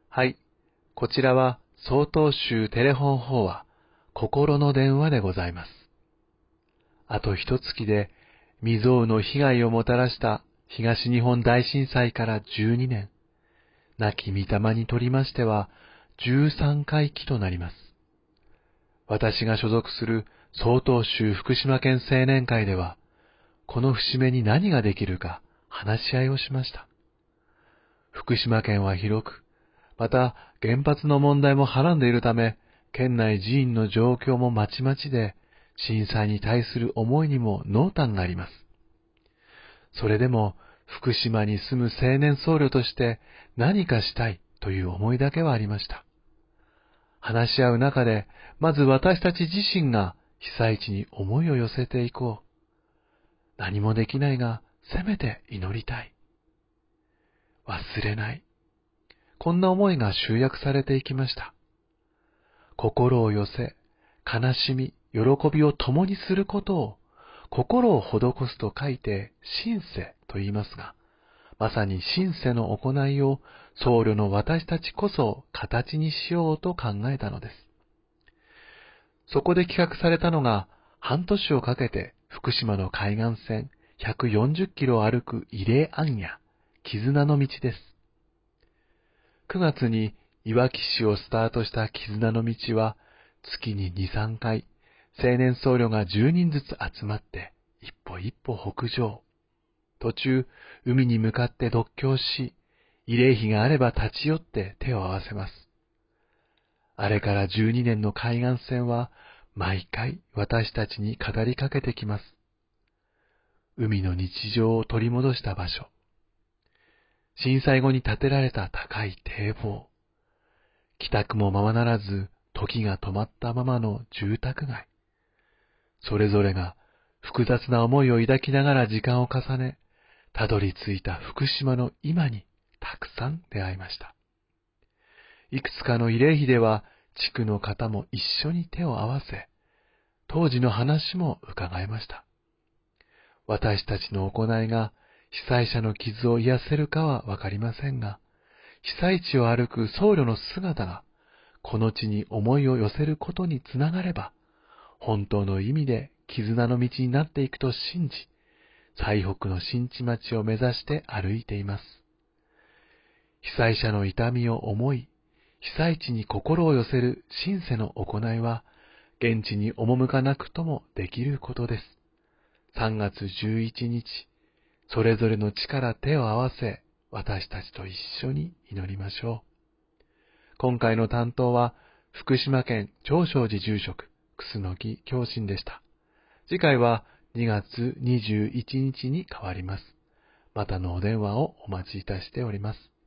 はい。こちらは、曹洞宗テレフォン法話、心の電話でございます。あと一月で、未曾有の被害をもたらした東日本大震災から12年。亡き御霊にとりましては、13回忌となります。私が所属する曹洞宗福島県青年会では、この節目に何ができるか話し合いをしました。福島県は広く、また原発の問題もはらんでいるため、県内寺院の状況もまちまちで、震災に対する思いにも濃淡があります。それでも、福島に住む青年僧侶として何かしたいという思いだけはありました。話し合う中で、まず私たち自身が被災地に思いを寄せていこう。何もできないが、せめて祈りたい。忘れない。こんな思いが集約されていきました。心を寄せ、悲しみ、喜びを共にすることを、心を施すと書いて、心世と言いますが、まさに心世の行いを僧侶の私たちこそ形にしようと考えたのです。そこで企画されたのが、半年をかけて福島の海岸線140キロを歩く慰霊行脚、絆の道です。9月にいわき市をスタートした絆の道は、月に2、3回、青年僧侶が10人ずつ集まって、一歩一歩北上。途中、海に向かって読経し、慰霊碑があれば立ち寄って手を合わせます。あれから12年の海岸線は、毎回私たちに語りかけてきます。海の日常を取り戻した場所。震災後に建てられた高い堤防。帰宅もままならず、時が止まったままの住宅街。それぞれが複雑な思いを抱きながら時間を重ね、たどり着いた福島の今にたくさん出会いました。いくつかの慰霊碑では、地区の方も一緒に手を合わせ、当時の話も伺いました。私たちの行いが被災者の傷を癒せるかはわかりませんが、被災地を歩く僧侶の姿が、この地に思いを寄せることにつながれば、本当の意味で絆の道になっていくと信じ、最北の新地町を目指して歩いています。被災者の痛みを思い、被災地に心を寄せる親世の行いは、現地に赴かなくともできることです。3月11日、それぞれの地から手を合わせ、私たちと一緒に祈りましょう。今回の担当は、福島県長照寺住職、楠木教信でした。次回は2月21日に変わります。またのお電話をお待ちいたしております。